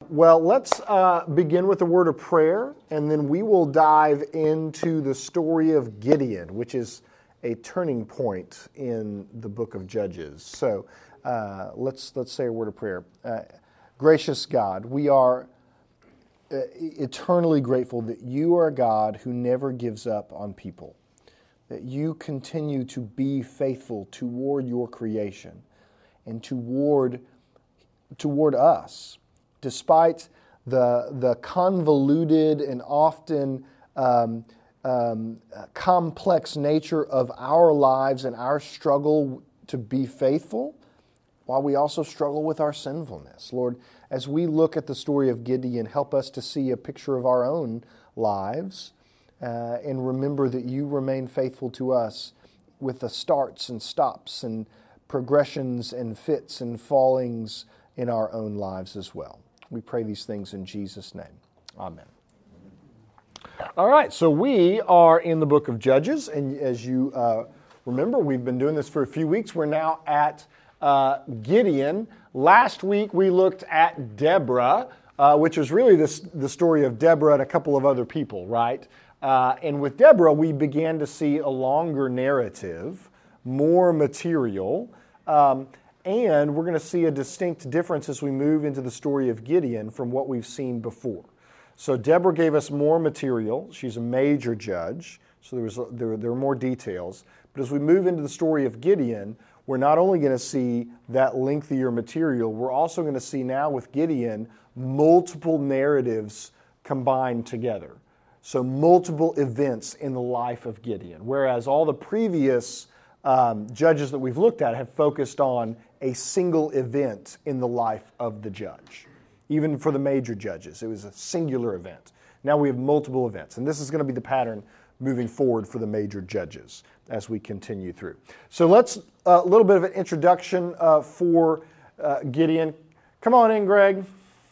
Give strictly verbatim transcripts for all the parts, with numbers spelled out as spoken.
well, let's uh, begin with a word of prayer, and then we will dive into the story of Gideon, which is a turning point in the book of Judges. So uh, let's let's say a word of prayer. Uh, gracious God, we are uh, eternally grateful that you are a God who never gives up on people, that you continue to be faithful toward your creation and toward toward us, despite the the convoluted and often um, um, complex nature of our lives and our struggle to be faithful, while we also struggle with our sinfulness. Lord, as we look at the story of Gideon, help us to see a picture of our own lives uh, and remember that you remain faithful to us with the starts and stops and progressions and fits and fallings in our own lives as well. We pray these things in Jesus' name. Amen. All right, so we are in the book of Judges, and as you uh, remember, we've been doing this for a few weeks. We're now at uh, Gideon. Last week we looked at Deborah, uh, which was really this, the story of Deborah and a couple of other people, right? Uh, and with Deborah, we began to see a longer narrative, more material, um, and we're going to see a distinct difference as we move into the story of Gideon from what we've seen before. So Deborah gave us more material. She's a major judge, so there was there, there were more details. But as we move into the story of Gideon, we're not only going to see that lengthier material, we're also going to see now with Gideon multiple narratives combined together. So multiple events in the life of Gideon, whereas all the previous um, judges that we've looked at have focused on a single event in the life of the judge. Even for the major judges, it was a singular event. Now we have multiple events, and this is going to be the pattern moving forward for the major judges as we continue through. So let's, a uh, little bit of an introduction uh, for uh, Gideon. Come on in, Greg.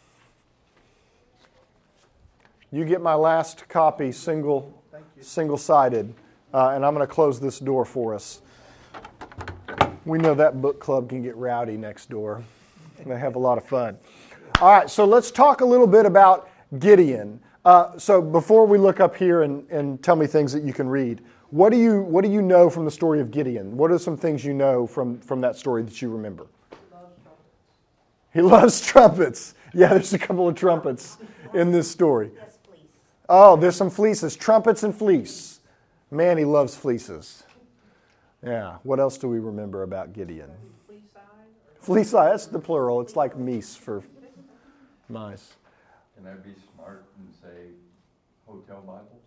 You get my last copy, single, single-sided, uh, and I'm going to close this door for us. We know that book club can get rowdy next door. They have a lot of fun. All right, so let's talk a little bit about Gideon. Uh, so before we look up here and, and tell me things that you can read, what do you what do you know from the story of Gideon? What are some things you know from, from that story that you remember? He loves trumpets. Yeah, there's a couple of trumpets in this story. Oh, there's some fleeces. Trumpets and fleece. Man, he loves fleeces. Yeah. What else do we remember about Gideon? Fleece eye. That's the plural. It's like meese for mice. Can I be smart and say hotel Bibles?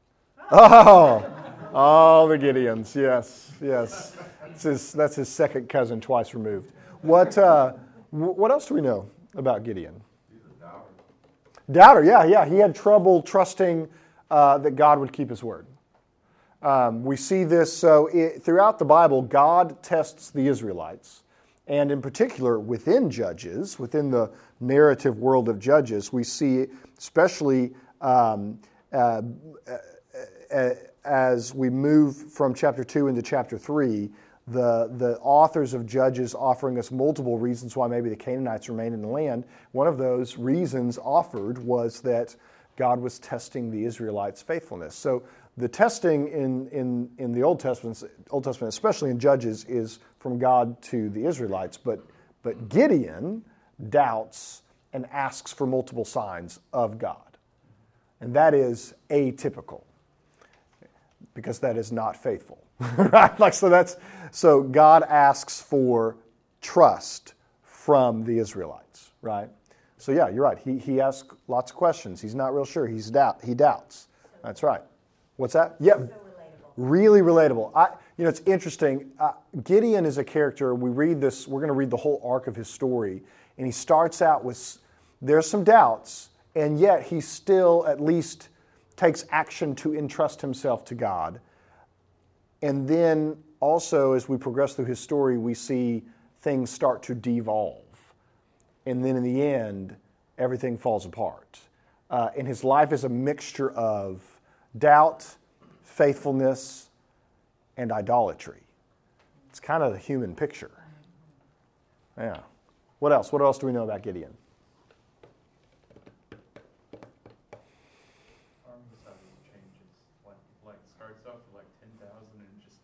Oh, oh, the Gideons. Yes, yes. That's his, that's his second cousin, twice removed. What uh, what else do we know about Gideon? He's a doubter. Doubter, yeah, yeah. He had trouble trusting uh, that God would keep his word. Um, we see this, so it, throughout the Bible, God tests the Israelites. And in particular, within Judges, within the narrative world of Judges, we see, especially um, uh, uh, as we move from chapter two into chapter three, the, the authors of Judges offering us multiple reasons why maybe the Canaanites remain in the land. One of those reasons offered was that God was testing the Israelites' faithfulness. So the testing in, in, in the Old Testament, Old Testament, especially in Judges, is from God to the Israelites. But, but Gideon doubts and asks for multiple signs of God. And that is atypical, because that is not faithful. Right? Like so that's so God asks for trust from the Israelites, right? So yeah, you're right. He he asks lots of questions. He's not real sure. He's doubt he doubts. That's right. What's that? Yeah, so relatable. Really relatable. I, you know, it's interesting. Uh, Gideon is a character. We read this. We're going to read the whole arc of his story, and he starts out with there's some doubts, and yet he still at least takes action to entrust himself to God. And then also, as we progress through his story, we see things start to devolve, and then in the end, everything falls apart. Uh, and his life is a mixture of doubt, faithfulness, and idolatry. It's kind of the human picture. Yeah. What else? What else do we know about Gideon? army size changes? Like, like starts off with like ten thousand and just...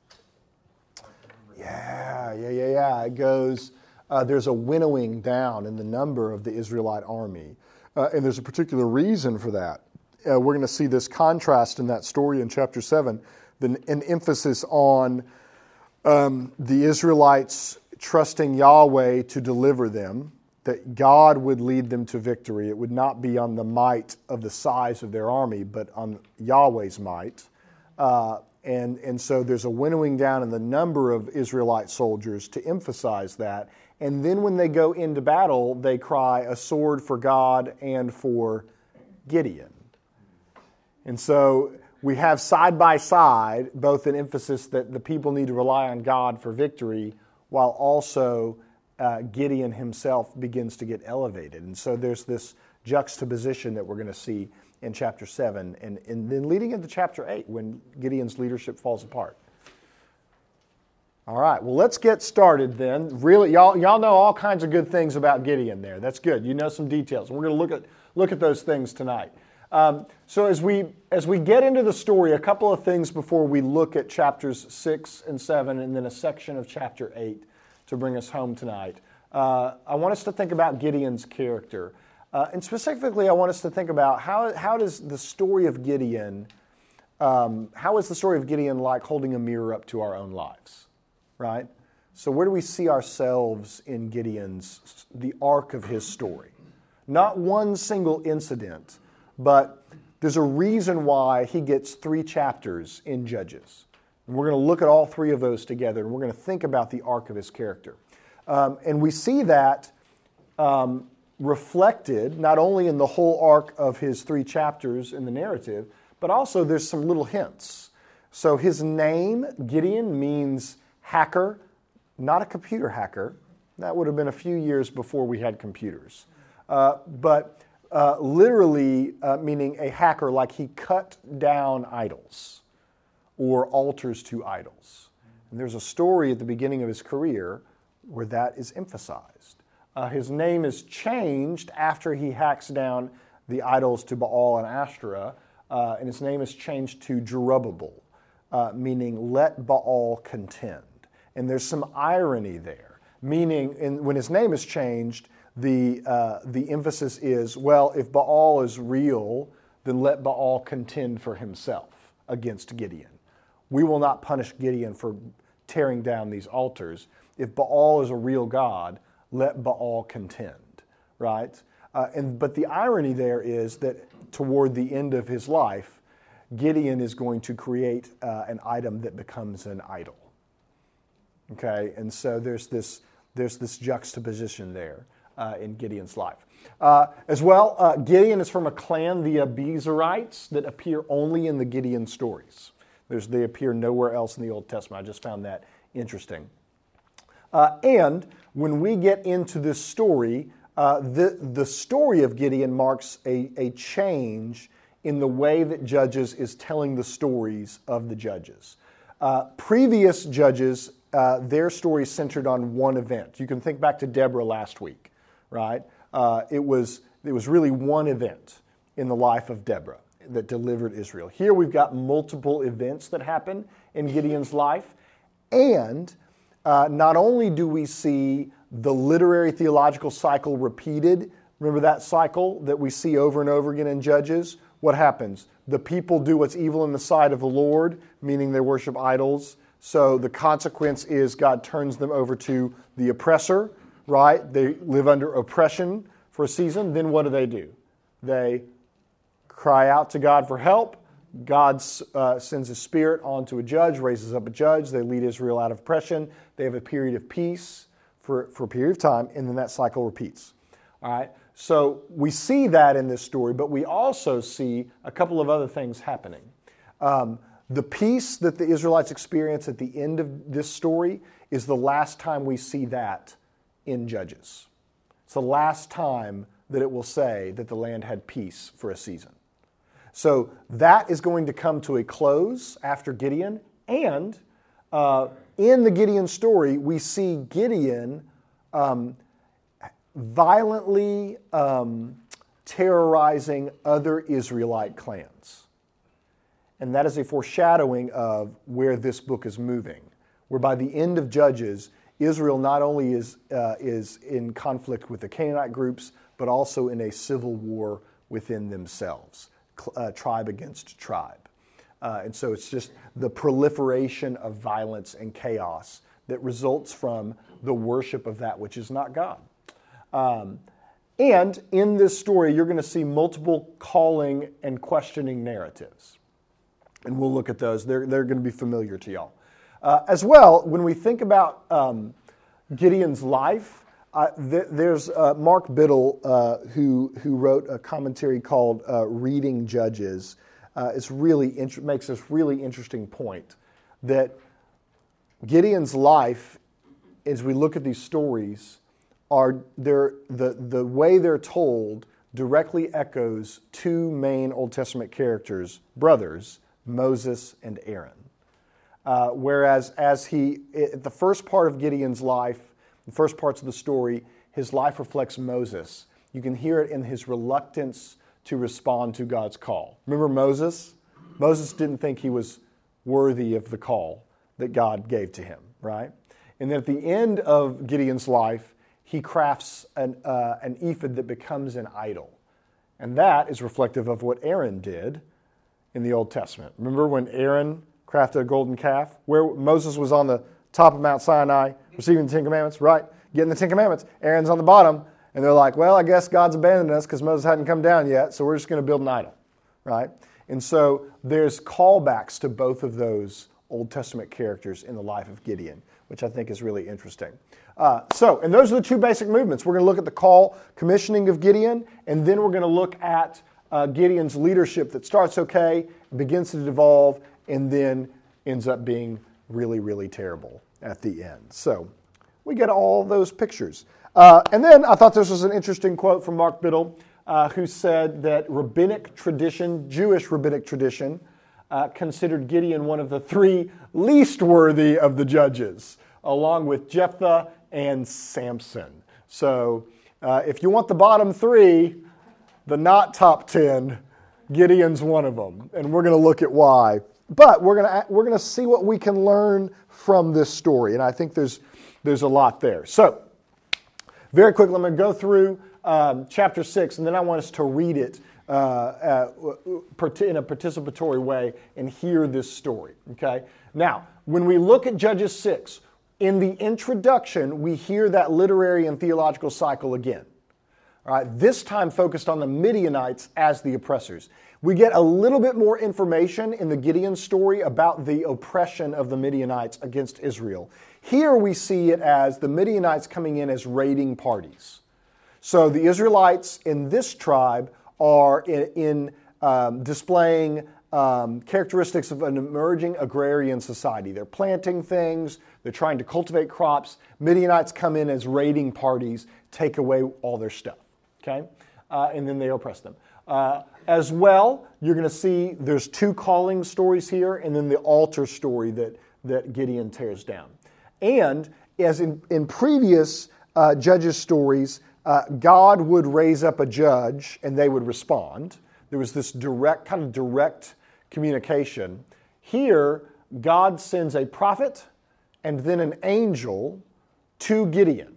Yeah, yeah, yeah, yeah. It goes, uh, there's a winnowing down in the number of the Israelite army. Uh, and there's a particular reason for that. Uh, we're going to see this contrast in that story in chapter seven, the, an emphasis on um, the Israelites trusting Yahweh to deliver them, that God would lead them to victory. It would not be on the might of the size of their army, but on Yahweh's might. Uh, and, and so there's a winnowing down in the number of Israelite soldiers to emphasize that. And then when they go into battle, they cry a sword for God and for Gideon. And so we have side by side both an emphasis that the people need to rely on God for victory, while also uh, Gideon himself begins to get elevated. And so there's this juxtaposition that we're going to see in chapter seven, and, and then leading into chapter eight when Gideon's leadership falls apart. All right, well, let's get started then. Really, y'all, y'all know all kinds of good things about Gideon there. That's good. You know some details. We're going to look at look at those things tonight. Um, so as we as we get into the story, a couple of things before we look at chapters six and seven, and then a section of chapter eight to bring us home tonight. Uh, I want us to think about Gideon's character, uh, and specifically, I want us to think about how how does the story of Gideon, um, how is the story of Gideon like holding a mirror up to our own lives? Right? So where do we see ourselves in Gideon's, the arc of his story? Not one single incident, but there's a reason why he gets three chapters in Judges. And we're going to look at all three of those together, and we're going to think about the arc of his character. Um, and we see that um, reflected not only in the whole arc of his three chapters in the narrative, but also there's some little hints. So his name, Gideon, means hacker, not a computer hacker. That would have been a few years before we had computers. Uh, but uh, literally uh, meaning a hacker, like he cut down idols or altars to idols. And there's a story at the beginning of his career where that is emphasized. Uh, his name is changed after he hacks down the idols to Baal and Ashtoreth, uh, and his name is changed to Jerubbaal, uh, meaning let Baal contend. And there's some irony there, meaning in, when his name is changed, the uh, the emphasis is, well, if Baal is real, then let Baal contend for himself against Gideon. We will not punish Gideon for tearing down these altars. If Baal is a real God, let Baal contend, right? Uh, and but the irony there is that toward the end of his life, Gideon is going to create uh, an item that becomes an idol. Okay, and so there's this there's this juxtaposition there uh, in Gideon's life. Uh, as well, uh, Gideon is from a clan, the Abiezrites, that appear only in the Gideon stories. There's, they appear nowhere else in the Old Testament. I just found that interesting. Uh, and when we get into this story, uh, the, the story of Gideon marks a, a change in the way that Judges is telling the stories of the judges. Uh, previous judges, uh, their story centered on one event. You can think back to Deborah last week, right? Uh, it was it was really one event in the life of Deborah that delivered Israel. Here we've got multiple events that happen in Gideon's life, and uh, not only do we see the literary theological cycle repeated. Remember that cycle that we see over and over again in Judges? What happens? The people do what's evil in the sight of the Lord, meaning they worship idols. So the consequence is God turns them over to the oppressor, right? They live under oppression for a season. Then what do they do? They cry out to God for help. God uh, sends His Spirit onto a judge, raises up a judge. They lead Israel out of oppression. They have a period of peace for, for a period of time, and then that cycle repeats. All right? So we see that in this story, but we also see a couple of other things happening. Um, the peace that the Israelites experience at the end of this story is the last time we see that in Judges. It's the last time that it will say that the land had peace for a season. So that is going to come to a close after Gideon, and uh, in the Gideon story, we see Gideon um, violently um, terrorizing other Israelite clans. And that is a foreshadowing of where this book is moving, where by the end of Judges, Israel not only is, uh, is in conflict with the Canaanite groups, but also in a civil war within themselves, uh, tribe against tribe. Uh, and so it's just the proliferation of violence and chaos that results from the worship of that which is not God. Um, and in this story, you're going to see multiple calling and questioning narratives. And we'll look at those. They're, they're going to be familiar to y'all. Uh, as well, when we think about um, Gideon's life, uh, th- there's uh, Mark Biddle, uh, who, who wrote a commentary called uh, Reading Judges. Uh, it's really int- makes this really interesting point that Gideon's life, as we look at these stories, are they're, the, the way they're told directly echoes two main Old Testament characters, brothers, Moses and Aaron. Uh, whereas as he, at the first part of Gideon's life, the first parts of the story, his life reflects Moses. You can hear it in his reluctance to respond to God's call. Remember Moses? Moses didn't think he was worthy of the call that God gave to him, right? And then at the end of Gideon's life, he crafts an, uh, an ephod that becomes an idol. And that is reflective of what Aaron did in the Old Testament. Remember when Aaron crafted a golden calf? Where Moses was on the top of Mount Sinai, receiving the Ten Commandments, right? Getting the Ten Commandments. Aaron's on the bottom, and they're like, well, I guess God's abandoned us because Moses hadn't come down yet, so we're just going to build an idol, right? And so there's callbacks to both of those Old Testament characters in the life of Gideon, which I think is really interesting. Uh, so, and those are the two basic movements. We're going to look at the call, commissioning of Gideon, and then we're going to look at uh, Gideon's leadership that starts okay, begins to devolve, and then ends up being really, really terrible at the end. So we get all those pictures. Uh, and then I thought this was an interesting quote from Mark Biddle, uh, who said that rabbinic tradition, Jewish rabbinic tradition, uh, considered Gideon one of the three least worthy of the judges, along with Jephthah and Samson. So uh, if you want the bottom three, the not top ten, Gideon's one of them. And we're going to look at why. But we're going to we're going to see what we can learn from this story. And I think there's there's a lot there. So very quickly, I'm going to go through um, chapter six, and then I want us to read it uh, uh, in a participatory way and hear this story. Okay. Now, when we look at Judges six, in the introduction, we hear that literary and theological cycle again. All right, this time focused on the Midianites as the oppressors. We get a little bit more information in the Gideon story about the oppression of the Midianites against Israel. Here we see it as the Midianites coming in as raiding parties. So the Israelites in this tribe are in, in um, displaying um, characteristics of an emerging agrarian society. They're planting things, they're trying to cultivate crops. Midianites come in as raiding parties, take away all their stuff, okay? Uh, and then they oppress them. Uh, as well, you're going to see there's two calling stories here, and then the altar story that, that Gideon tears down. And as in, in previous uh, Judges stories, uh, God would raise up a judge, and they would respond. There was this direct, kind of direct communication. Here, God sends a prophet and then an angel to Gideon.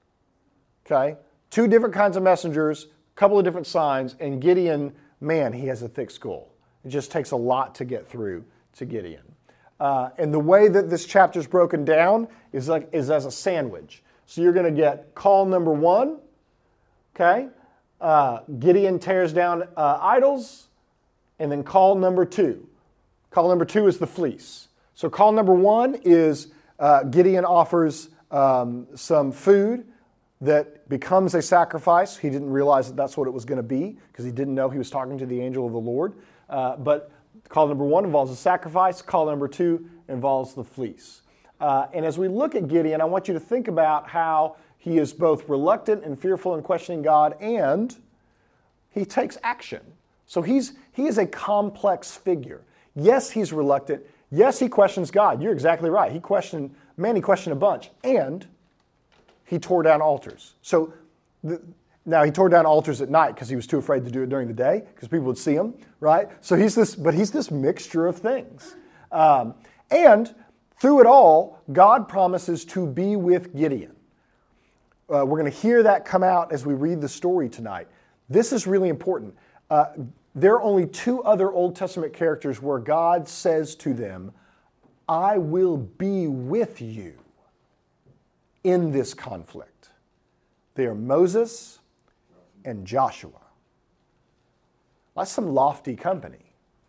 Okay? Two different kinds of messengers, a couple of different signs, and Gideon, man, he has a thick skull. It just takes a lot to get through to Gideon. Uh, and the way that this chapter is broken down is like is as a sandwich. So you're going to get call number one, okay? Uh, Gideon tears down uh, idols, and then call number two. Call number two is the fleece. So call number one is uh, Gideon offers um, some food that becomes a sacrifice. He didn't realize that that's what it was going to be because he didn't know he was talking to the angel of the Lord. Uh, but call number one involves a sacrifice. Call number two involves the fleece. Uh, and as we look at Gideon, I want you to think about how he is both reluctant and fearful and questioning God, and he takes action. So he's he is a complex figure. Yes, he's reluctant. Yes, he questions God. You're exactly right. He questioned, man, he questioned a bunch. And he tore down altars. So the, Now, he tore down altars at night because he was too afraid to do it during the day because people would see him, right? So he's this, but he's this mixture of things. Um, and through it all, God promises to be with Gideon. Uh, we're going to hear that come out as we read the story tonight. This is really important. Uh, there are only two other Old Testament characters where God says to them, I will be with you in this conflict. They are Moses and Joshua. That's some lofty company.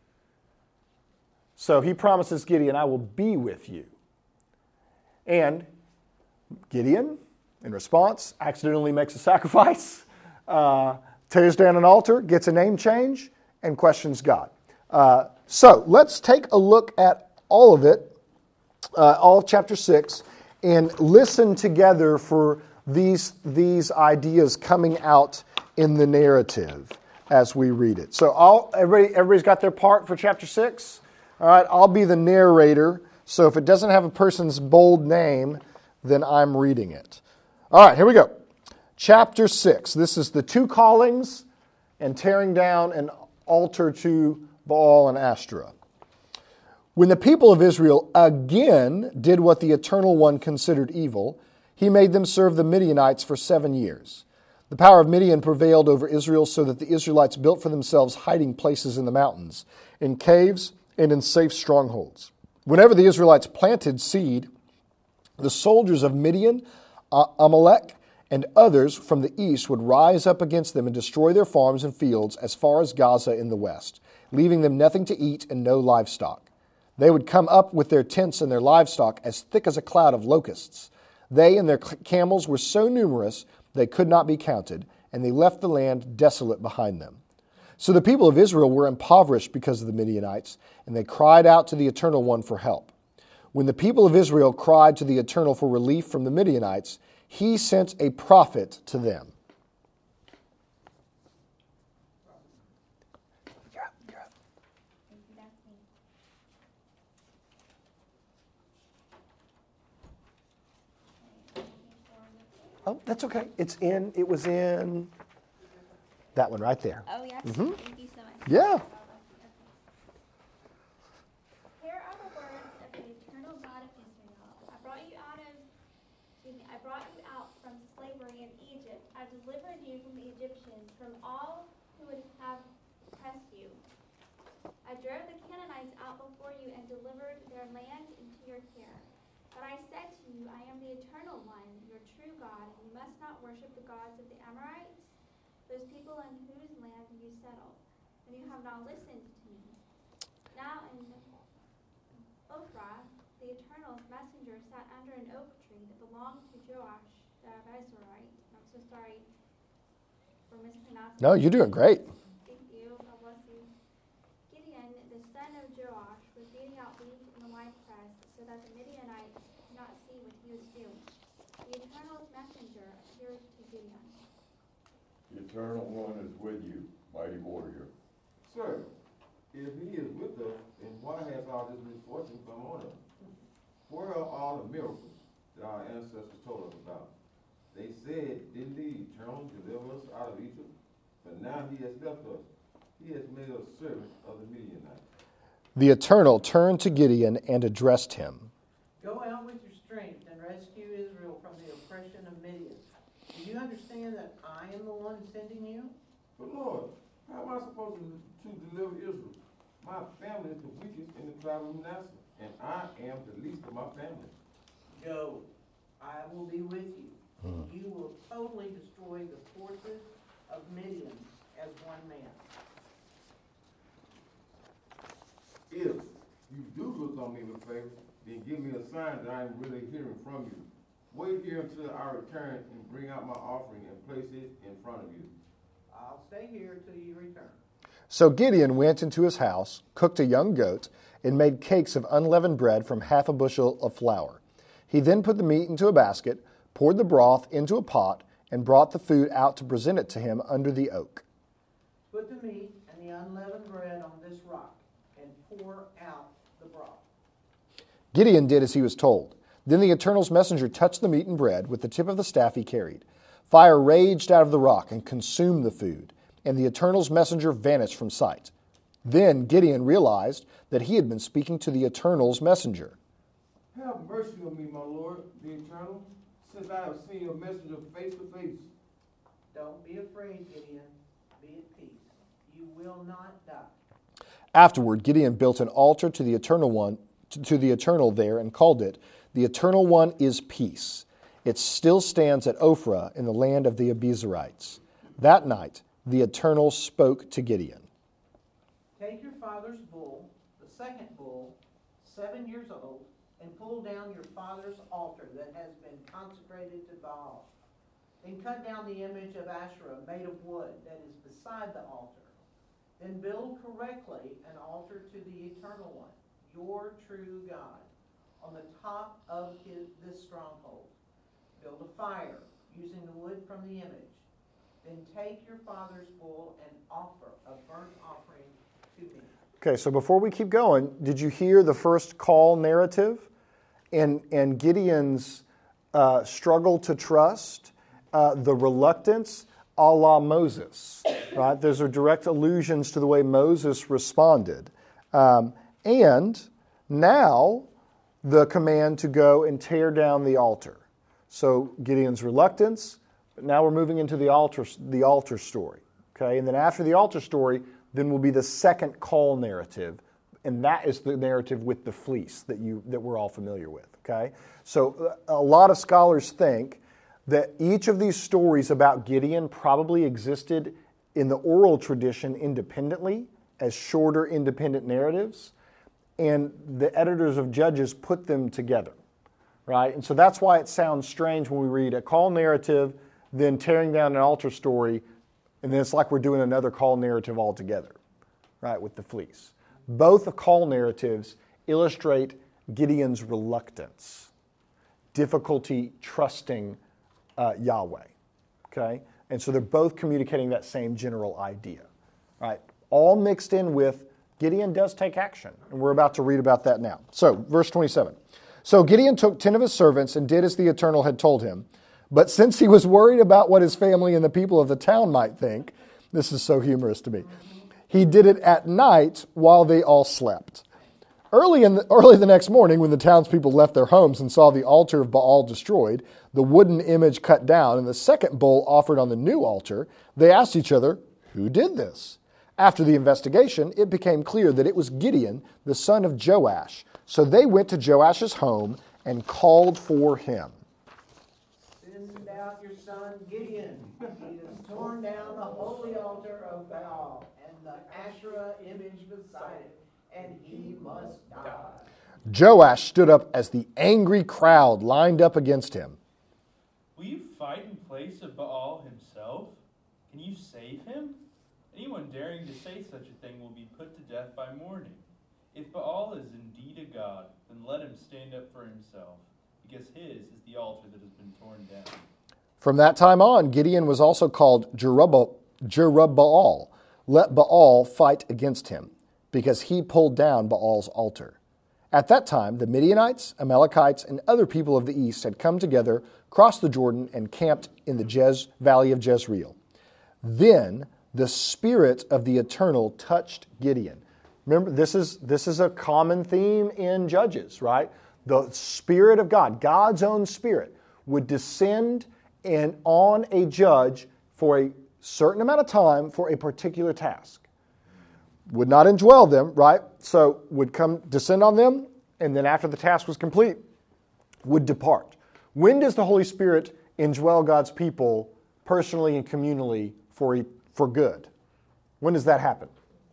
So he promises Gideon, I will be with you. And Gideon, in response, accidentally makes a sacrifice, uh, tears down an altar, gets a name change, and questions God. Uh, so let's take a look at all of it, uh, all of chapter six, and listen together for these, these ideas coming out in the narrative as we read it. So all, everybody, everybody's got their part for chapter six? All right, I'll be the narrator. So if it doesn't have a person's bold name, then I'm reading it. All right, here we go. Chapter six. This is the two callings and tearing down an altar to Baal and Ashtoreth. When the people of Israel again did what the Eternal One considered evil, he made them serve the Midianites for seven years. The power of Midian prevailed over Israel so that the Israelites built for themselves hiding places in the mountains, in caves, and in safe strongholds. Whenever the Israelites planted seed, the soldiers of Midian, Amalek, and others from the east would rise up against them and destroy their farms and fields as far as Gaza in the west, leaving them nothing to eat and no livestock. They would come up with their tents and their livestock as thick as a cloud of locusts. They and their camels were so numerous they could not be counted, and they left the land desolate behind them. So the people of Israel were impoverished because of the Midianites, and they cried out to the Eternal One for help. When the people of Israel cried to the Eternal for relief from the Midianites, he sent a prophet to them. Oh, that's okay. It's in, it was in that one right there. Oh, yeah. Mm-hmm. Thank you so much. Yeah. Here are the words of the eternal God of Israel. I brought you out of, excuse me, I brought you out from slavery in Egypt. I delivered you from the Egyptians, from all who would have oppressed you. I drove the Canaanites out before you and delivered their land into your care. But I said to you, I am the Eternal One, your true God, and you must not worship the gods of the Amorites, those people in whose land you settle. And you have not listened to me. Now in Ophrah, the Eternal's messenger sat under an oak tree that belonged to Joash the Abiezrite. I'm so sorry for mispronouncing. No, you're doing great. Thank you. God bless you. Gideon, the son of Joash, was beating out wheat in the winepress so that the Midianites could not see what he was doing. The Eternal's messenger appeared to Gideon. The Eternal One is with you, mighty warrior. Sir, if he is with us, then why has all this misfortune come on us? Where are all the miracles that our ancestors told us about? They said, didn't the Eternal deliver us out of Egypt? But now he has left us. He has made us servants of the Midianites. The Eternal turned to Gideon and addressed him. Go out with your strength and rescue Israel from the oppression of Midian. Do you understand that I am the one sending you? But Lord, how am I supposed to, to deliver Israel? My family is the weakest in the tribe of Manasseh, and I am the least of my family. Go, I will be with you. Hmm. You will totally destroy the forces of Midian as one man. If you do look on me with favor, then give me a sign that I am really hearing from you. Wait here until I return and bring out my offering and place it in front of you. I'll stay here till you return. So Gideon went into his house, cooked a young goat, and made cakes of unleavened bread from half a bushel of flour. He then put the meat into a basket, poured the broth into a pot, and brought the food out to present it to him under the oak. Put the meat and the unleavened bread on this rock, and pour out the broth. Gideon did as he was told. Then the Eternal's messenger touched the meat and bread with the tip of the staff he carried. Fire raged out of the rock and consumed the food, and the Eternal's messenger vanished from sight. Then Gideon realized that he had been speaking to the Eternal's messenger. Have mercy on me, my Lord, the Eternal, since I have seen your messenger face to face. Don't be afraid, Gideon. Be at peace. You will not die. Afterward, Gideon built an altar to the Eternal One, to the Eternal there, and called it, "The Eternal One is Peace." It still stands at Ophrah in the land of the Abiezrites. That night, the Eternal spoke to Gideon. Take your father's bull, the second bull, seven years old, and pull down your father's altar that has been consecrated to Baal. Then cut down the image of Asherah made of wood that is beside the altar. Then build correctly an altar to the Eternal One, your true God, on the top of his, this stronghold. Build a fire using the wood from the image. Then take your father's bull and offer a burnt offering to me. Okay, so before we keep going, did you hear the first call narrative and, and Gideon's uh, struggle to trust, uh, the reluctance, a la Moses, right? Those are direct allusions to the way Moses responded. Um, and now the command to go and tear down the altar. So Gideon's reluctance, but now we're moving into the altar, the altar story. Okay, and then after the altar story, then will be the second call narrative, and that is the narrative with the fleece that you that we're all familiar with. Okay, so a lot of scholars think that each of these stories about Gideon probably existed in the oral tradition independently as shorter independent narratives, and the editors of Judges put them together. Right? And so that's why it sounds strange when we read a call narrative, then tearing down an altar story, and then it's like we're doing another call narrative altogether, right, with the fleece. Both the call narratives illustrate Gideon's reluctance, difficulty trusting uh, Yahweh, okay? And so they're both communicating that same general idea, right? All mixed in with Gideon does take action, and we're about to read about that now. So, verse twenty-seven. So Gideon took ten of his servants and did as the Eternal had told him. But since he was worried about what his family and the people of the town might think, this is so humorous to me, he did it at night while they all slept. Early, in the, early the next morning, when the townspeople left their homes and saw the altar of Baal destroyed, the wooden image cut down, and the second bull offered on the new altar, they asked each other, "Who did this?" After the investigation, it became clear that it was Gideon, the son of Joash. So they went to Joash's home and called for him. Send out your son Gideon. He has torn down the holy altar of Baal and the Asherah image beside it, and he must die. Joash stood up as the angry crowd lined up against him. Will you fight in place of Baal himself? Can you save him? Anyone daring to say such a thing will be put to death by morning. If Baal is indeed a god, then let him stand up for himself, because his is the altar that has been torn down. From that time on, Gideon was also called Jerubbaal. Jerubbaal. Let Baal fight against him, because he pulled down Baal's altar. At that time, the Midianites, Amalekites, and other people of the east had come together, crossed the Jordan, and camped in the Jez, valley of Jezreel. Then the Spirit of the Eternal touched Gideon. Remember, this is, this is a common theme in Judges, right? The Spirit of God, God's own Spirit, would descend and on a judge for a certain amount of time for a particular task. Would not indwell them, right? So would come descend on them, and then after the task was complete, would depart. When does the Holy Spirit indwell God's people personally and communally for, for good? When does that happen?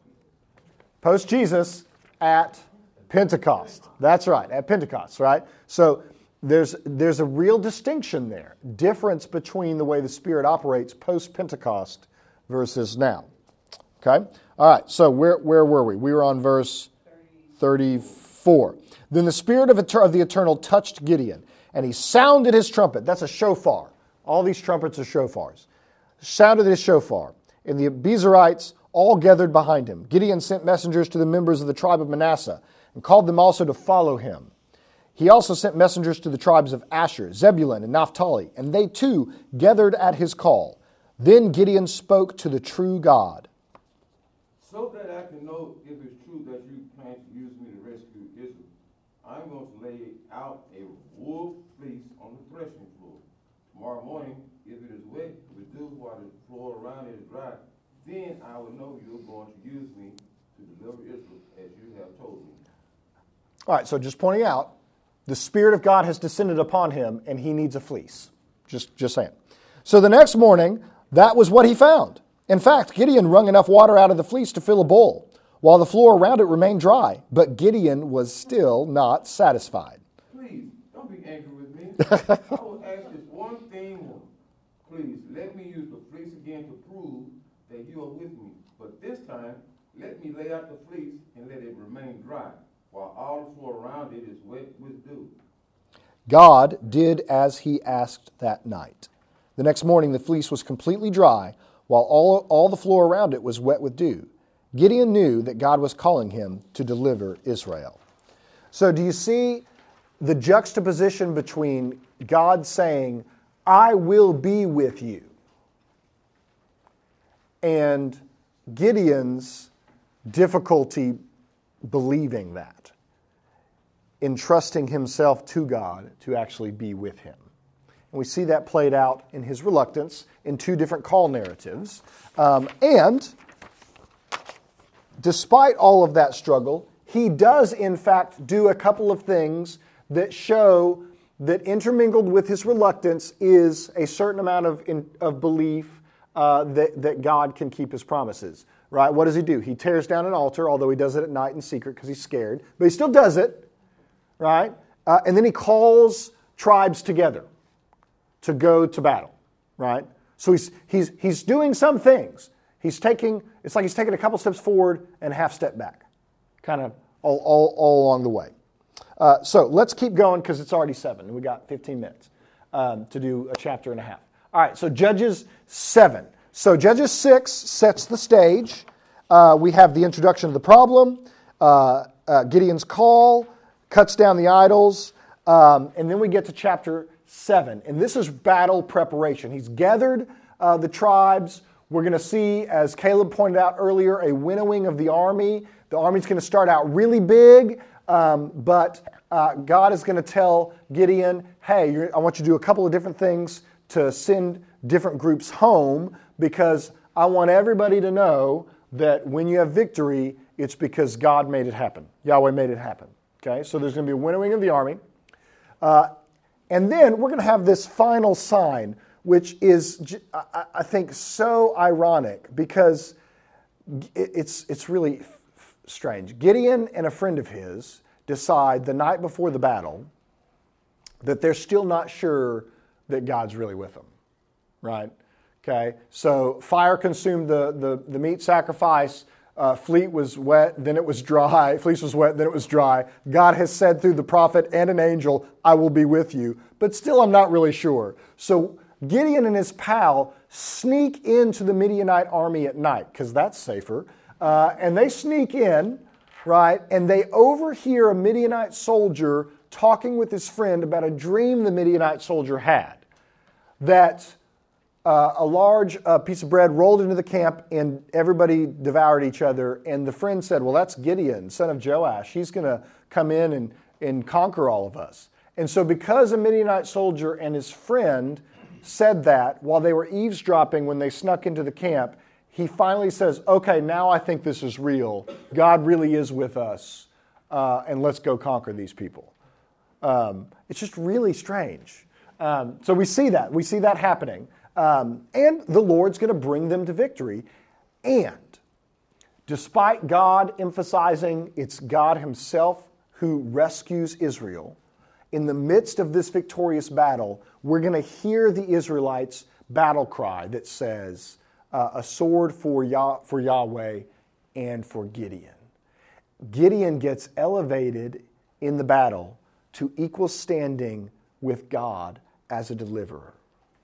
Post-Jesus at Pentecost. That's right, at Pentecost, right? So there's there's a real distinction there, difference between the way the Spirit operates post-Pentecost versus now. Okay? All right, so where where were we? We were on verse thirty-four. Then the Spirit of, of the Eternal touched Gideon, and he sounded his trumpet. That's a shofar. All these trumpets are shofars. Sounded his shofar, and the Abiezrites all gathered behind him. Gideon sent messengers to the members of the tribe of Manasseh and called them also to follow him. He also sent messengers to the tribes of Asher, Zebulun, and Naphtali, and they too gathered at his call. Then Gideon spoke to the true God. So that I can know if it's true that you plan to use me to rescue Israel, I'm going to lay out a wool fleece on the threshing floor. Tomorrow morning, if it is wet with dew while the floor around it is dry, then I will know you're going to use me to deliver Israel as you have told me. All right, so just pointing out, the Spirit of God has descended upon him, and he needs a fleece. Just, just saying. So the next morning, that was what he found. In fact, Gideon wrung enough water out of the fleece to fill a bowl, while the floor around it remained dry. But Gideon was still not satisfied. Please, don't be angry with me. I will ask this one thing more. Please, let me use the fleece again to prove that you are with me. But this time, let me lay out the fleece and let it remain dry, while all the floor around it is wet with dew. God did as he asked that night. The next morning, the fleece was completely dry, while all, all the floor around it was wet with dew. Gideon knew that God was calling him to deliver Israel. So do you see the juxtaposition between God saying, I will be with you, and Gideon's difficulty believing that, entrusting himself to God to actually be with him? And we see that played out in his reluctance in two different call narratives. Um, and despite all of that struggle, he does in fact do a couple of things that show that intermingled with his reluctance is a certain amount of, in, of belief uh, that, that God can keep his promises. Right? What does he do? He tears down an altar, although he does it at night in secret because he's scared. But he still does it. Right? Uh, and then he calls tribes together to go to battle, right? So he's he's he's doing some things. He's taking, it's like he's taking a couple steps forward and a half step back, kind of all, all, all along the way. Uh, so let's keep going because it's already seven and we got fifteen minutes um, to do a chapter and a half. All right, so Judges seven. So Judges six sets the stage. Uh, we have the introduction of the problem, uh, uh, Gideon's call, cuts down the idols, um, and then we get to chapter seven. And this is battle preparation. He's gathered uh, the tribes. We're going to see, as Caleb pointed out earlier, a winnowing of the army. The army's going to start out really big, um, but uh, God is going to tell Gideon, hey, you're, I want you to do a couple of different things to send different groups home, because I want everybody to know that when you have victory, it's because God made it happen. Yahweh made it happen. Okay, so there's going to be a winnowing of the army. Uh, And then we're going to have this final sign, which is, I think, so ironic because it's it's really strange. Gideon and a friend of his decide the night before the battle that they're still not sure that God's really with them, right? Okay, so fire consumed the, the, the meat sacrifice. Uh, fleet was wet, then it was dry. Fleece was wet, then it was dry. God has said through the prophet and an angel, I will be with you. But still, I'm not really sure. So Gideon and his pal sneak into the Midianite army at night, because that's safer. Uh, and they sneak in, right? And they overhear a Midianite soldier talking with his friend about a dream the Midianite soldier had. That Uh, a large uh, piece of bread rolled into the camp and everybody devoured each other. And the friend said, well, that's Gideon, son of Joash. He's going to come in and, and conquer all of us. And so because a Midianite soldier and his friend said that while they were eavesdropping when they snuck into the camp, he finally says, okay, now I think this is real. God really is with us. Uh, and let's go conquer these people. Um, it's just really strange. Um, so we see that. We see that happening. Um, and the Lord's going to bring them to victory. And despite God emphasizing it's God himself who rescues Israel, in the midst of this victorious battle, we're going to hear the Israelites' battle cry that says, uh, a sword for, Yah- for Yahweh and for Gideon. Gideon gets elevated in the battle to equal standing with God as a deliverer.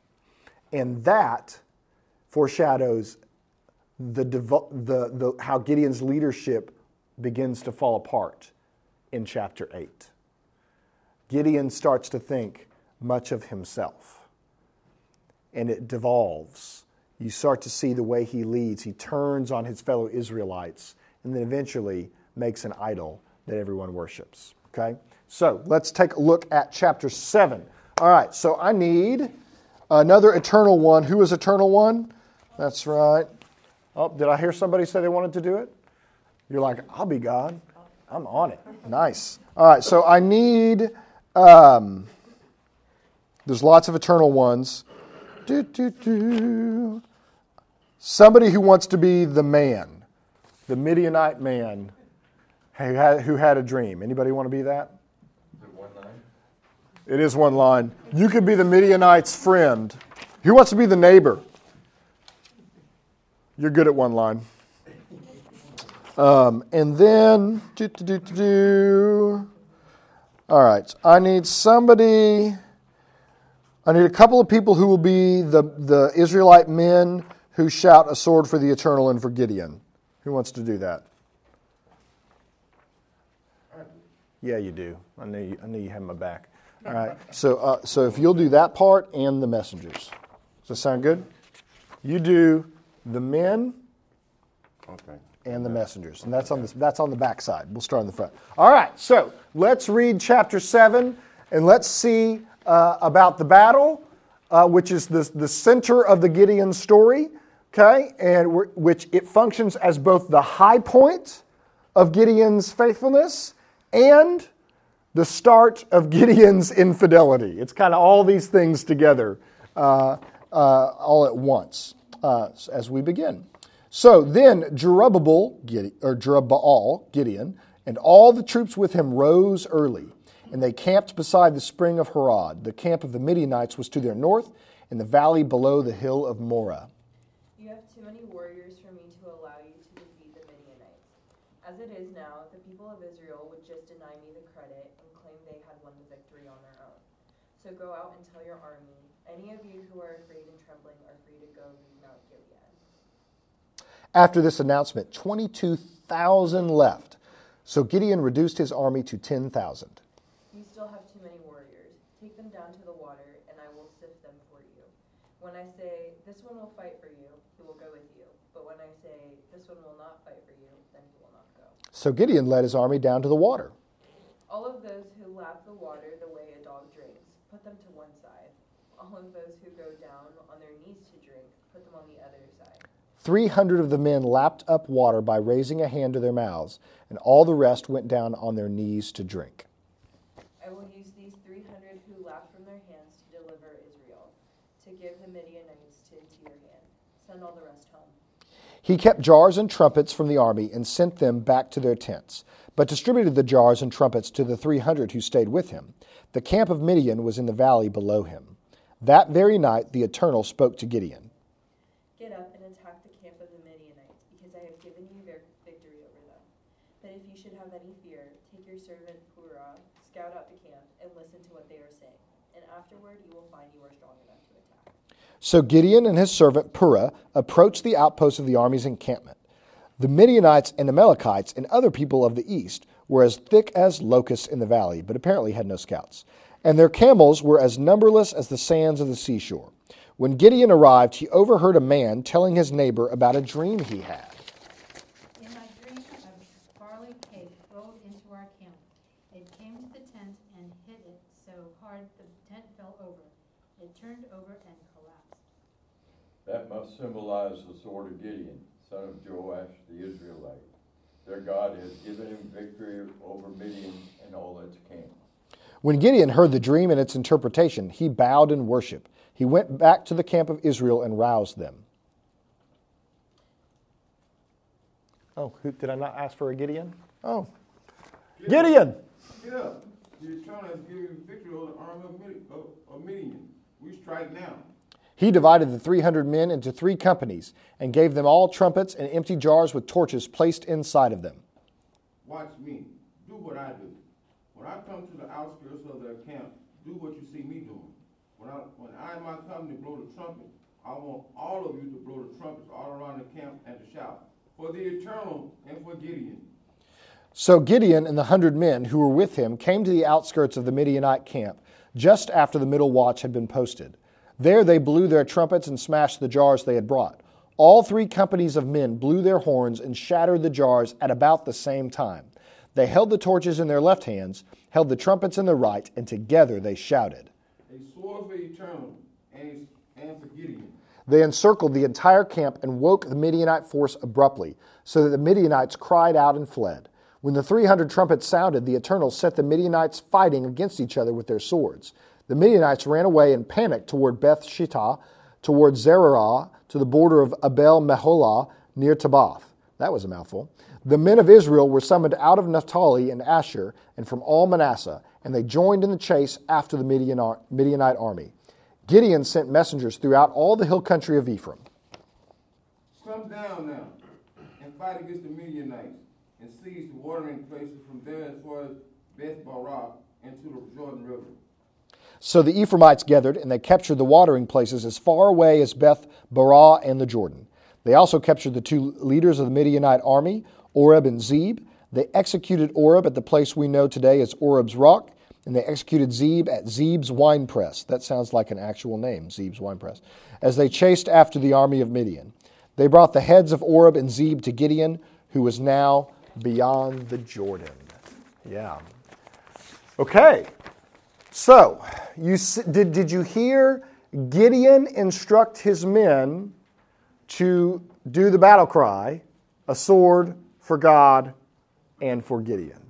And that foreshadows the, devo- the, the how Gideon's leadership begins to fall apart in chapter eight. Gideon starts to think much of himself. And it devolves. You start to see the way he leads. He turns on his fellow Israelites and then eventually makes an idol that everyone worships. Okay? So let's take a look at chapter seven. All right, so I need another eternal one. Who is eternal one? That's right. Oh, did I hear somebody say they wanted to do it? You're like, I'll be God. I'm on it. Nice. All right, so I need, um, there's lots of eternal ones. Do, do, do. Somebody who wants to be the man, the Midianite man who had, who had a dream. Anybody want to be that? Is it one line? It is one line. You could be the Midianite's friend. Who wants to be the neighbor? You're good at one line. Um, and then, do, do, do, do, do. All right, I need somebody, I need a couple of people who will be the, the Israelite men who shout a sword for the eternal and for Gideon. Who wants to do that? Yeah, you do. I knew you, I knew you had my back. All right, so, uh, so if you'll do that part and the messengers. Does that sound good? You do the men Okay. and the messengers. And that's on the, that's on the back side. We'll start on the front. All right, so let's read chapter seven, and let's see uh, about the battle, uh, which is the, the center of the Gideon story, okay, and we're, which it functions as both the high point of Gideon's faithfulness and the start of Gideon's infidelity. It's kind of all these things together uh, uh, all at once uh, as we begin. So then Jerubbaal, Gideon, or Jerubbaal, Gideon, and all the troops with him rose early, and they camped beside the spring of Harod. The camp of the Midianites was to their north, in the valley below the hill of Morah. You have too many warriors for me to allow you to defeat the Midianites. As it is now, the people of Israel would just deny me the credit and claim they had won the victory on their own. So go out and tell your army, any of you who are afraid and trembling are free to go leave Mount Gilead. After this announcement, twenty-two thousand left. So Gideon reduced his army to ten thousand. You still have too many warriors. Take them down to the water, and I will sift them for you. When I say, this one will fight for you, he will go with you. But when I say, this one will not fight for you, then he will not go. So Gideon led his army down to the water. All of those who lap the water the way a dog drinks, put them to one side. All of those who go down on their knees to drink, put them on the other side. Three hundred of the men lapped up water by raising a hand to their mouths, and all the rest went down on their knees to drink. I will use these three hundred who lapped from their hands to deliver Israel, to give the Midianites to, into your hand. Send all the rest home. He kept jars and trumpets from the army and sent them back to their tents, but distributed the jars and trumpets to the three hundred who stayed with him. The camp of Midian was in the valley below him. That very night the Eternal spoke to Gideon. Get up and attack the camp of the Midianites, because I have given you their victory over them. But if you should have any fear, take your servant Purah, scout out the camp, and listen to what they are saying. And afterward you will find you are strong enough to attack. So Gideon and his servant Purah approached the outposts of the army's encampment. The Midianites and Amalekites and other people of the east were as thick as locusts in the valley, but apparently had no scouts. And their camels were as numberless as the sands of the seashore. When Gideon arrived, he overheard a man telling his neighbor about a dream he had. In my dream, a barley cake rolled into our camp. It came to the tent and hit it so hard the tent fell over. It turned over and collapsed. That must symbolize the sword of Gideon, son of Joash the Israelite. Their God has given him victory over Midian and all its camp. When Gideon heard the dream and its interpretation, he bowed in worship. He went back to the camp of Israel and roused them. Oh, who, did I not ask for a Gideon? Oh, Gideon! Get up. The Eternal has given you victory over the army of Midian. Of, of Midian. We strike now. He divided the three hundred men into three companies and gave them all trumpets and empty jars with torches placed inside of them. Watch me. Do what I do. When I come to the outskirts of their camp, do what you see me doing. When I, when I and my company blow the trumpet, I want all of you to blow the trumpets all around the camp and to shout, for the Eternal and for Gideon. So Gideon and the hundred men who were with him came to the outskirts of the Midianite camp just after the middle watch had been posted. There they blew their trumpets and smashed the jars they had brought. All three companies of men blew their horns and shattered the jars at about the same time. They held the torches in their left hands, held the trumpets in their right, and together they shouted. A sword for eternal and, and for Gideon. They encircled the entire camp and woke the Midianite force abruptly, so that the Midianites cried out and fled. When the three hundred trumpets sounded, the Eternal set the Midianites fighting against each other with their swords. The Midianites ran away in panic toward Beth Shittah, toward Zererah, to the border of Abel Meholah, near Tabbath. That was a mouthful. The men of Israel were summoned out of Naphtali and Asher and from all Manasseh, and they joined in the chase after the Midianite army. Gideon sent messengers throughout all the hill country of Ephraim. Come down now and fight against the Midianites and seize the watering places from there as far as Beth Barah into the Jordan River. So the Ephraimites gathered, and they captured the watering places as far away as Beth Barah and the Jordan. They also captured the two leaders of the Midianite army, Oreb and Zeb. They executed Oreb at the place we know today as Oreb's Rock, and they executed Zeb at Zeb's wine press. That sounds like an actual name, Zeb's wine press. As they chased after the army of Midian. They brought the heads of Oreb and Zeb to Gideon, who was now beyond the Jordan. Yeah. Okay. So, you did, did you hear Gideon instruct his men to do the battle cry, a sword for God and for Gideon?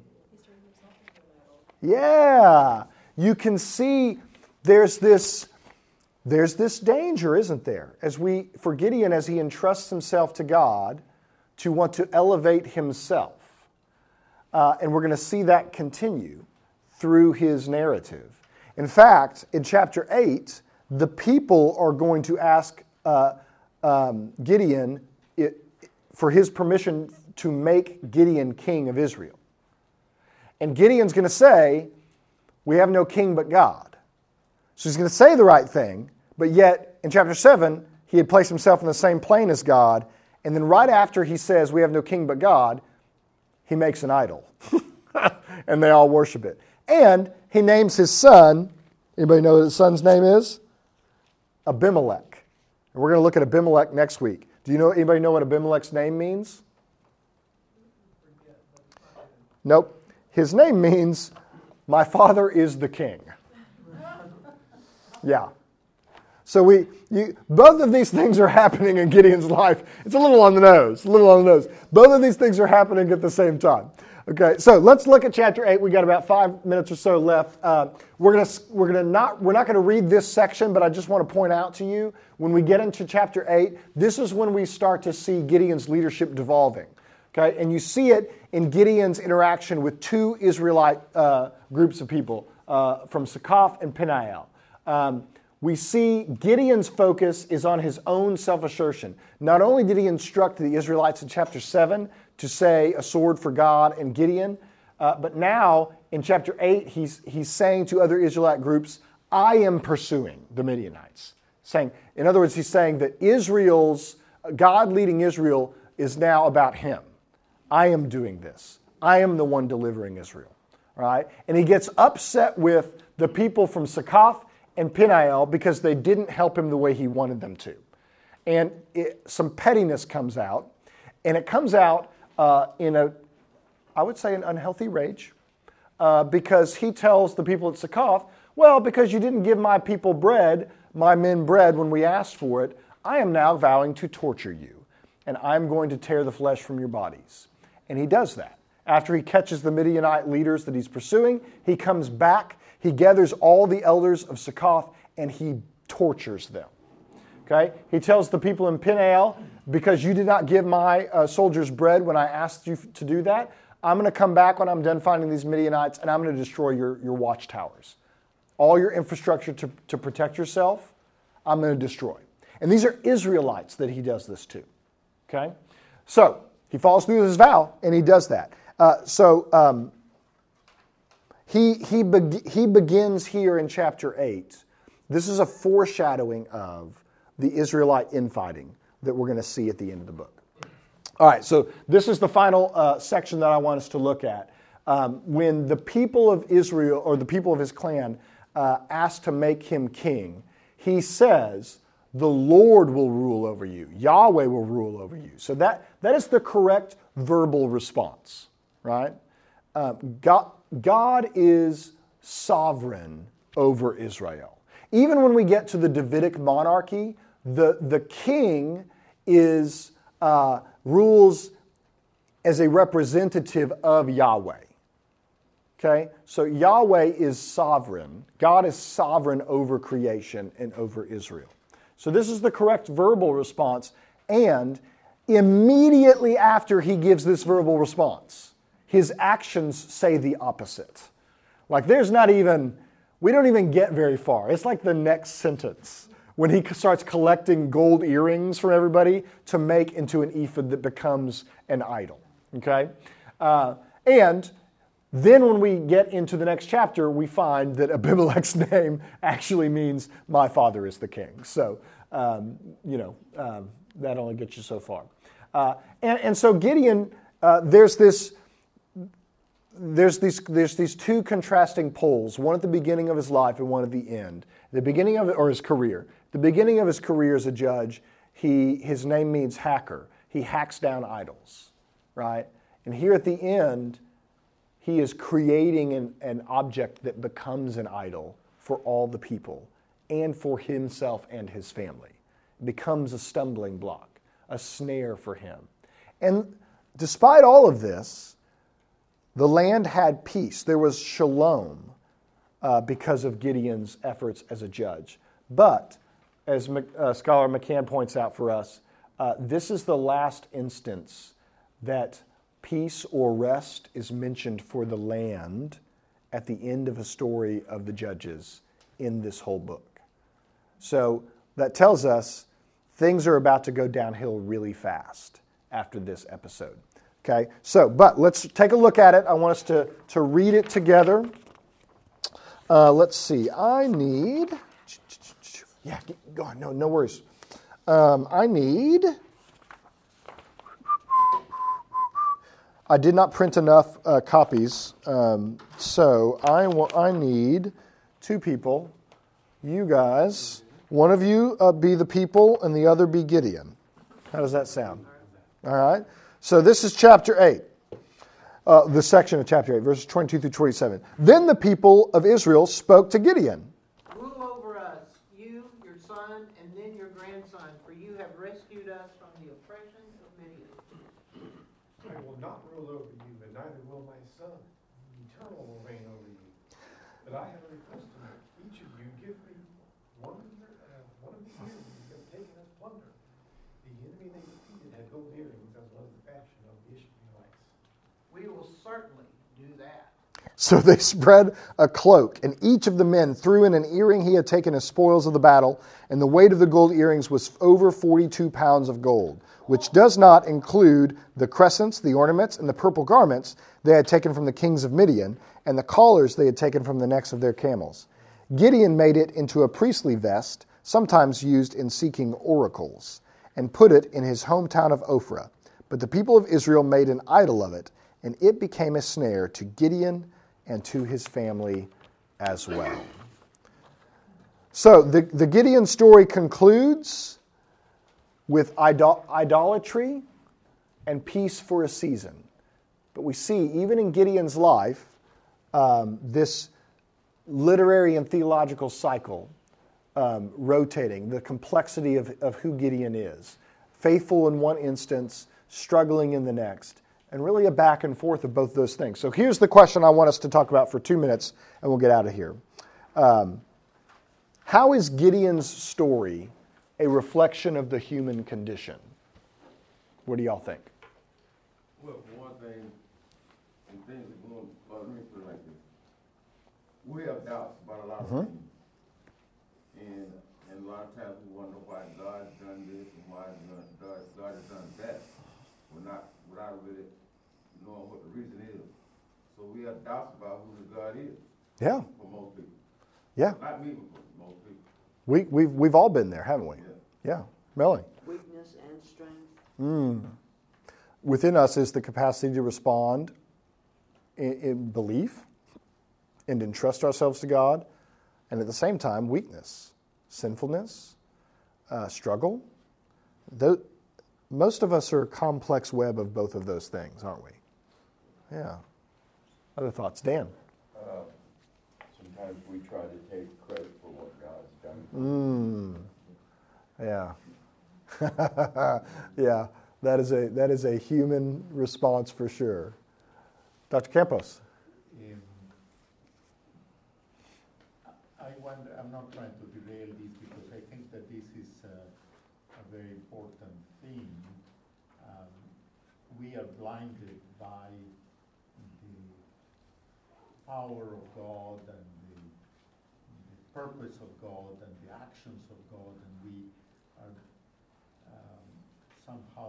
Yeah. You can see there's this, there's this danger, isn't there? As we, for Gideon, as he entrusts himself to God, to want to elevate himself. Uh, and we're going to see that continue through his narrative. In fact, in chapter eight, the people are going to ask uh, um, Gideon it, for his permission to make Gideon king of Israel. And Gideon's going to say, we have no king but God. So he's going to say the right thing, but yet in chapter seven, he had placed himself in the same plane as God. And then right after he says, we have no king but God, he makes an idol. And they all worship it. And he names his son, anybody know what his son's name is? Abimelech. And we're going to look at Abimelech next week. Do you know anybody know what Abimelech's name means? Nope. His name means, my father is the king. Yeah. So we, you, both of these things are happening in Gideon's life. It's a little on the nose, a little on the nose. Both of these things are happening at the same time. Okay, so let's look at chapter eight. We got about five minutes or so left. Uh, we're gonna we're gonna not we're not gonna read this section, but I just want to point out to you when we get into chapter eight, this is when we start to see Gideon's leadership devolving. Okay, and you see it in Gideon's interaction with two Israelite uh, groups of people uh, from Succoth and Peniel. Um, we see Gideon's focus is on his own self-assertion. Not only did he instruct the Israelites in chapter seven to say a sword for God and Gideon, uh, but now in chapter eight, he's, he's saying to other Israelite groups, I am pursuing the Midianites. Saying, in other words, he's saying that Israel's, God leading Israel is now about him. I am doing this. I am the one delivering Israel. Right? And he gets upset with the people from Succoth and Peniel because they didn't help him the way he wanted them to. And it, some pettiness comes out, and it comes out uh, in a, I would say, an unhealthy rage, uh, because he tells the people at Succoth, well, because you didn't give my people bread, my men bread when we asked for it, I am now vowing to torture you, and I'm going to tear the flesh from your bodies. And he does that. After he catches the Midianite leaders that he's pursuing, he comes back, he gathers all the elders of Succoth, and he tortures them. Okay? He tells the people in Peniel, because you did not give my uh, soldiers bread when I asked you to do that, I'm going to come back when I'm done finding these Midianites, and I'm going to destroy your, your watchtowers. All your infrastructure to, to protect yourself, I'm going to destroy. And these are Israelites that he does this to. Okay? So, he follows through with his vow, and he does that. Uh, so, um, he, he, be- he begins here in chapter eight. This is a foreshadowing of the Israelite infighting that we're going to see at the end of the book. All right, so this is the final uh, section that I want us to look at. Um, when the people of Israel, or the people of his clan, uh, asked to make him king, he says, the Lord will rule over you. Yahweh will rule over you. So that, that is the correct verbal response, right? Uh, God, God is sovereign over Israel. Even when we get to the Davidic monarchy, the, the king is uh, rules as a representative of Yahweh. Okay? So Yahweh is sovereign. God is sovereign over creation and over Israel. So this is the correct verbal response. And immediately after he gives this verbal response, his actions say the opposite. Like there's not even, we don't even get very far. It's like the next sentence when he starts collecting gold earrings from everybody to make into an ephod that becomes an idol. Okay? Uh, and then when we get into the next chapter, we find that Abimelech's name actually means my father is the king. So, um, you know, um, that only gets you so far. Uh, and, and so Gideon, uh, there's this, there's these, there's these two contrasting poles, one at the beginning of his life and one at the end. The beginning of it, or his career. The beginning of his career as a judge, he his name means hacker. He hacks down idols, right? And here at the end, he is creating an, an object that becomes an idol for all the people and for himself and his family. It becomes a stumbling block, a snare for him. And despite all of this, the land had peace. There was shalom uh, because of Gideon's efforts as a judge. But, as uh, Scholar McCann points out for us, uh, this is the last instance that peace or rest is mentioned for the land at the end of a story of the Judges in this whole book. So that tells us things are about to go downhill really fast after this episode. Okay, so, but let's take a look at it. I want us to, to read it together. Uh, let's see. I need, yeah, go on. No, no worries. Um, I need, I did not print enough uh, copies, um, so I, wa- I need two people. You guys, one of you uh, be the people and the other be Gideon. How does that sound? All right. So this is chapter eight, uh, the section of chapter eight, verses twenty-two through twenty-seven. Then the people of Israel spoke to Gideon. Rule over us, you, your son, and then your grandson, for you have rescued us from the oppression of Midian. I will not rule over you, but neither will my son. The Eternal will reign over you. But I have a request to make. Each of you give me one, uh, one of the earrings you have taken as plunder. The enemy they defeated had gold earrings, as was the fashion of the Ishmaelites. We will certainly do that. So they spread a cloak, and each of the men threw in an earring he had taken as spoils of the battle, and the weight of the gold earrings was over forty-two pounds of gold, which does not include the crescents, the ornaments, and the purple garments they had taken from the kings of Midian, and the collars they had taken from the necks of their camels. Gideon made it into a priestly vest, sometimes used in seeking oracles, and put it in his hometown of Ophrah. But the people of Israel made an idol of it, and it became a snare to Gideon and to his family as well. So the, the Gideon story concludes with idol- idolatry and peace for a season. But we see, even in Gideon's life, um, this literary and theological cycle um, rotating, the complexity of, of who Gideon is. Faithful in one instance, struggling in the next, and really a back and forth of both those things. So here's the question I want us to talk about for two minutes, and we'll get out of here. Um, how is Gideon's story a reflection of the human condition? What do y'all think? Well, for one thing, and things are going, well, let me put it like this. We have doubts about a lot of Mhm. things. And, and a lot of times we wonder why God's done this and why God, God, God has done that. We're not, without really knowing what the reason is. So we have doubts about who the God is. Yeah. For most people. Yeah. Not me, but for most people. We, we've, we've all been there, haven't we? Yeah. Yeah. Melanie? Weakness and strength. Mm. within us is the capacity to respond in, in belief and entrust ourselves to God, and at the same time, weakness, sinfulness, uh, struggle. Those, most of us are a complex web of both of those things, aren't we? Yeah. Other thoughts? Dan? Uh, sometimes we try to take credit for what God's done. Mm. Yeah. Yeah. That is a that is a human response for sure. Doctor Campos? Um, I wonder, I'm not trying to derail this because I think that this is uh, a very important thing. Um, we are blinded by the power of God and the, the purpose of God and the actions of God, and we are um, somehow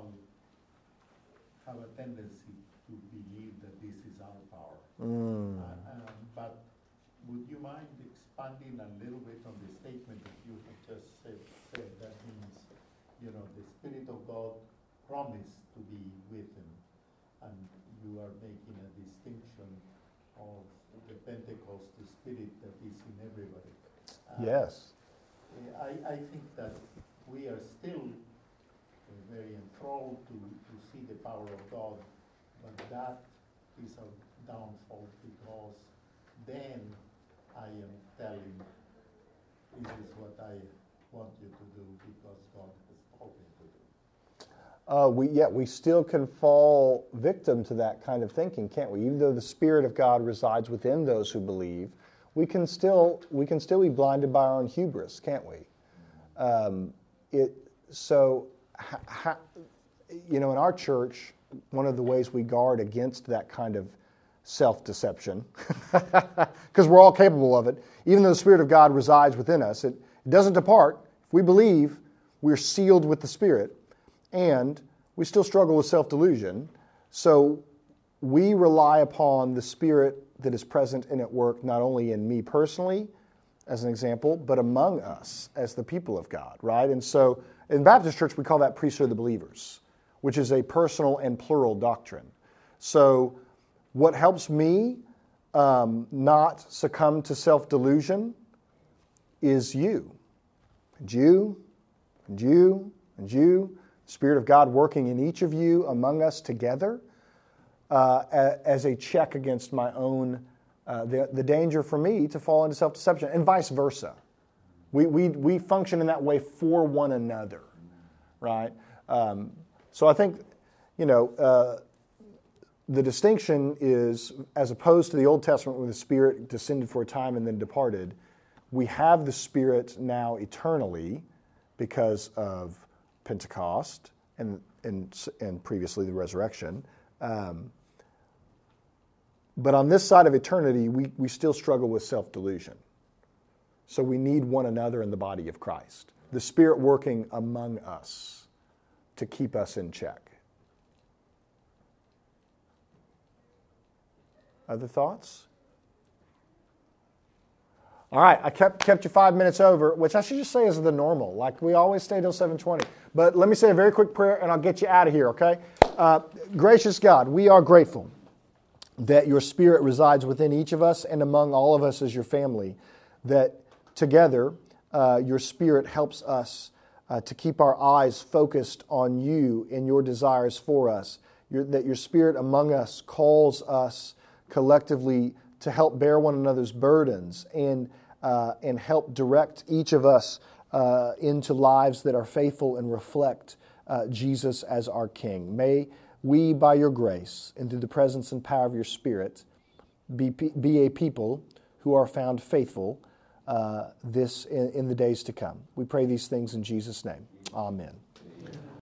have a tendency to believe that this is our power. Mm. Uh, um, but would you mind expanding a little bit on the statement that you have just said? said? That means, you know, the Spirit of God promised to be with him, and you are making a distinction of the Pentecost Spirit that is in everybody. Uh, Yes. I, I think that we are still uh, very enthralled to, to see the power of God, but that is a downfall because then I am telling this is what I want you to do because God has told me to do. Uh, we yeah, we still can fall victim to that kind of thinking, can't we? Even though the Spirit of God resides within those who believe, we can still we can still be blinded by our own hubris, can't we? Um, it so ha, ha, you know, in our church, one of the ways we guard against that kind of self-deception, because we're all capable of it, even though the Spirit of God resides within us, it, it doesn't depart. If we believe, we're sealed with the Spirit, and we still struggle with self-delusion. So we rely upon the Spirit that is present and at work, not only in me personally, as an example, but among us as the people of God, right? And so in Baptist Church, we call that priesthood of the believers, which is a personal and plural doctrine. So what helps me um, not succumb to self-delusion is you, and you, and you, and you, the Spirit of God working in each of you among us together uh, as a check against my own, uh, the, the danger for me to fall into self-deception, and vice versa. We, we, we function in that way for one another, right? Um, so I think, you know, uh, the distinction is, as opposed to the Old Testament where the Spirit descended for a time and then departed, we have the Spirit now eternally because of Pentecost and and, and previously the resurrection. Um, but on this side of eternity, we, we still struggle with self-delusion. So we need one another in the body of Christ. The Spirit working among us to keep us in check. Other thoughts? All right, I kept kept you five minutes over, which I should just say is the normal. Like we always stay till seven twenty. But let me say a very quick prayer, and I'll get you out of here, okay? Uh, gracious God, we are grateful that your Spirit resides within each of us and among all of us as your family, that together uh, your Spirit helps us uh, to keep our eyes focused on you and your desires for us, your, that your Spirit among us calls us collectively to help bear one another's burdens and uh, and help direct each of us uh, into lives that are faithful and reflect uh, Jesus as our King. May we, by your grace and through the presence and power of your Spirit, be, be a people who are found faithful uh, this in, in the days to come. We pray these things in Jesus' name. Amen.